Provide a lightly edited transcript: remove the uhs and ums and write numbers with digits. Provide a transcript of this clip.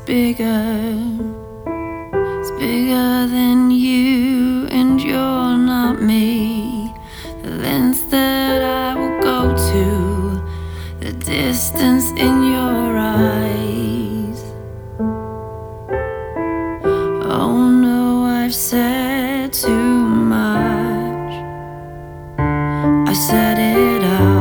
bigger. It's bigger than you, and you're not me. The lengths that I will go to, the distance in your eyes. Oh no, I've said too much. I said it out.